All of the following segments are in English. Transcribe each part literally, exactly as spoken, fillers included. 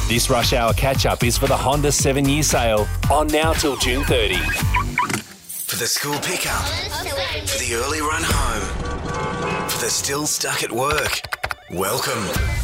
This Rush Hour catch-up is for the Honda seven-year sale, on now till June thirtieth. For the school pickup, for the early run home, for the still stuck at work. Welcome.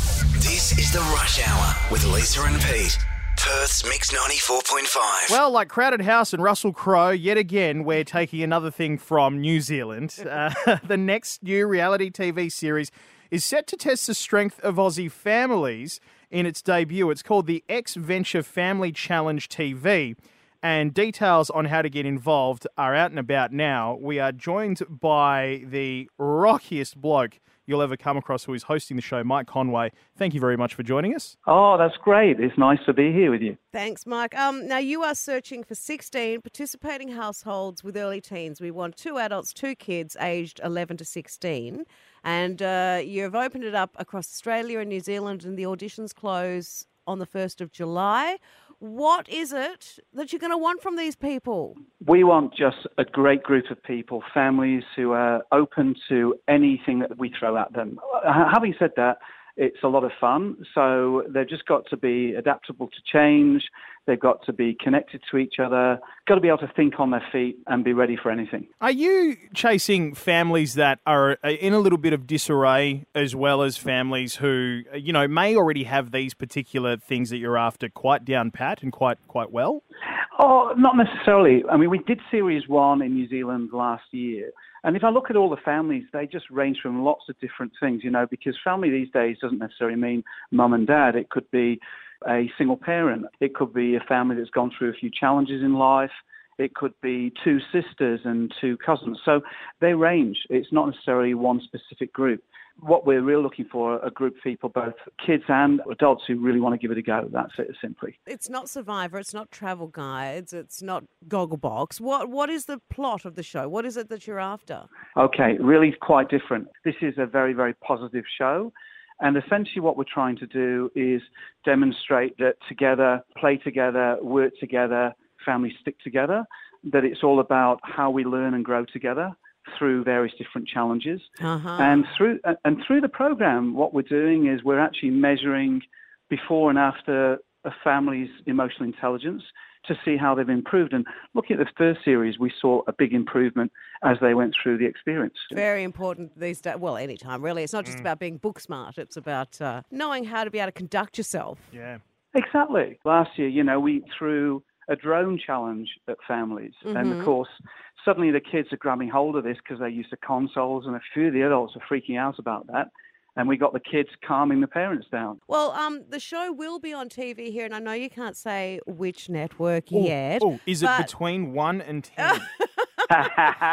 This is the Rush Hour with Lisa and Pete. Perth's Mix ninety-four point five. Well, like Crowded House and Russell Crowe, yet again, we're taking another thing from New Zealand. Uh, the next new reality T V series is set to test the strength of Aussie families in its debut. It's called the X Venture Family Challenge T V, and details on how to get involved are out and about now. We are joined by the rockiest bloke you'll ever come across, who is hosting the show, Mike Conway. Thank you very much for joining us. Oh, that's great. It's nice to be here with you. Thanks, Mike. Um, now, you are searching for sixteen participating households with early teens. We want two adults, two kids aged eleven to sixteen. And uh, you've opened it up across Australia and New Zealand, and the auditions close on the first of July. What is it that you're going to want from these people? We want just a great group of people, families who are open to anything that we throw at them. Having said that, it's a lot of fun, so they've just got to be adaptable to change. They've got to be connected to each other, got to be able to think on their feet and be ready for anything. Are you chasing families that are in a little bit of disarray, as well as families who, you know, may already have these particular things that you're after quite down pat and quite quite well? Oh, not necessarily. I mean, we did Series one in New Zealand last year. And if I look at all the families, they just range from lots of different things, you know, because family these days doesn't necessarily mean mum and dad. It could be a single parent. It could be a family that's gone through a few challenges in life. It could be two sisters and two cousins. So they range. It's not necessarily one specific group. What we're really looking for are a group of people, both kids and adults, who really want to give it a go. That's it, simply. It's not Survivor. It's not travel guides. It's not Gogglebox. What What is the plot of the show? What is it that you're after? Okay, really quite different. This is a very, very positive show. And essentially what we're trying to do is demonstrate that together, play together, work together, families stick together, that it's all about how we learn and grow together through various different challenges. Uh-huh. And through and through the program, what we're doing is we're actually measuring before and after a family's emotional intelligence to see how they've improved. And looking at the first series, we saw a big improvement as they went through the experience. Very important these days. Well, any time, really. It's not just mm. about being book smart. It's about uh, knowing how to be able to conduct yourself. Yeah. Exactly. Last year, you know, we threw a drone challenge at families. Mm-hmm. And, of course, suddenly the kids are grabbing hold of this because they're used to consoles, and a few of the adults are freaking out about that. And we got the kids calming the parents down. Well, um, the show will be on T V here, and I know you can't say which network ooh, yet. Oh, is but... it between one and ten? But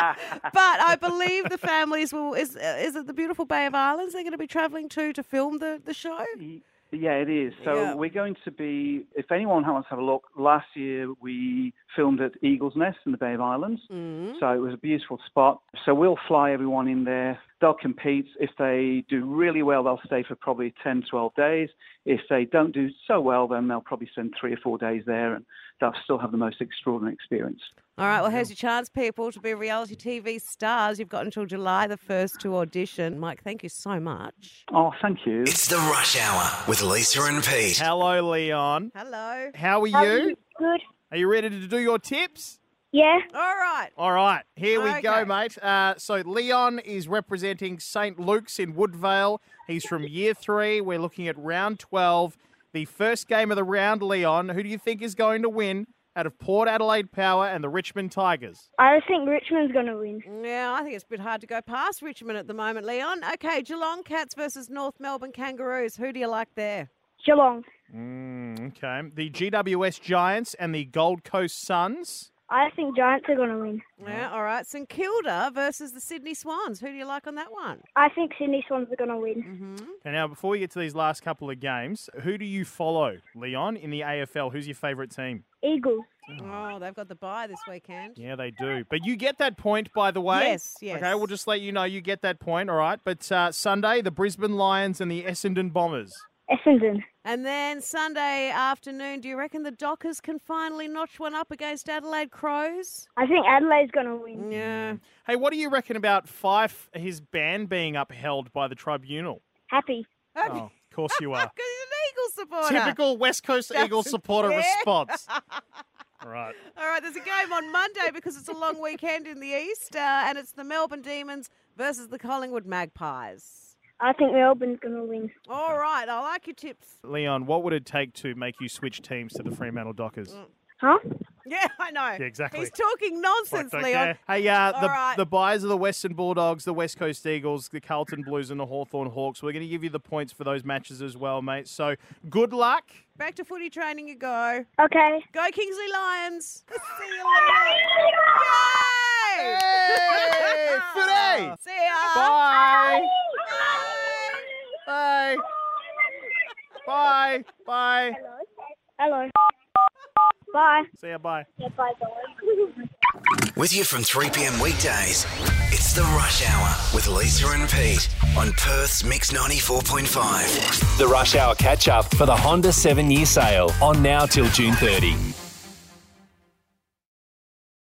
I believe the families will. Is is it the beautiful Bay of Islands they're going to be travelling to to film the, the show? Yeah, it is. So yeah. We're going to be, if anyone wants to have a look, last year we filmed at Eagle's Nest in the Bay of Islands. Mm-hmm. So it was a beautiful spot. So we'll fly everyone in there. They'll compete. If they do really well, they'll stay for probably ten, twelve days. If they don't do so well, then they'll probably spend three or four days there, and they'll still have the most extraordinary experience. All right, well, here's your chance, people, to be reality T V stars. You've got until July the first to audition. Mike, thank you so much. Oh, thank you. It's the Rush Hour with Lisa and Pete. Hello, Leon. Hello. How are How you? are you? Good. Are you ready to do your tips? Yeah. All right. All right, here we okay. go, mate. Uh, so Leon is representing Saint Luke's in Woodvale. He's from year three. We're looking at round twelve. The first game of the round, Leon, who do you think is going to win out of Port Adelaide Power and the Richmond Tigers? I think Richmond's going to win. Yeah, I think it's a bit hard to go past Richmond at the moment, Leon. Okay, Geelong Cats versus North Melbourne Kangaroos. Who do you like there? Geelong. Mm, okay. The G W S Giants and the Gold Coast Suns. I think Giants are going to win. Yeah, all right. St Kilda versus the Sydney Swans. Who do you like on that one? I think Sydney Swans are going to win. Mm-hmm. Okay, now, before we get to these last couple of games, who do you follow, Leon, in the A F L? Who's your favourite team? Eagles. Oh, they've got the bye this weekend. Yeah, they do. But you get that point, by the way. Yes, yes. Okay, we'll just let you know you get that point, all right? But uh, Sunday, the Brisbane Lions and the Essendon Bombers. Essendon. And then Sunday afternoon, do you reckon the Dockers can finally notch one up against Adelaide Crows? I think Adelaide's going to win. Yeah. Hey, what do you reckon about Fife, his ban being upheld by the tribunal? Happy. Oh, of course you are. Because he's an Eagles supporter. Typical West Coast Eagles supporter Yeah. response. All right. All right, there's a game on Monday because it's a long weekend in the East, uh, and it's the Melbourne Demons versus the Collingwood Magpies. I think Melbourne's going to win. All right, I like your tips. Leon, what would it take to make you switch teams to the Fremantle Dockers? Huh? Yeah, I know. Yeah, exactly. He's talking nonsense, Don't Leon. care. Hey, uh, All the, right. the buyers of the Western Bulldogs, the West Coast Eagles, the Carlton Blues and the Hawthorn Hawks, we're going to give you the points for those matches as well, mate. So good luck. Back to footy training you go. Okay. Go Kingsley Lions. See you later. Yay! Hey, footy! See ya. Bye. Bye. Bye. Bye. Hello. Bye. See ya, bye. Yeah, bye, bye. With you from three p.m. weekdays, it's the Rush Hour with Lisa and Pete on Perth's Mix ninety-four point five. The Rush Hour catch-up for the Honda seven-year sale on now till June thirtieth.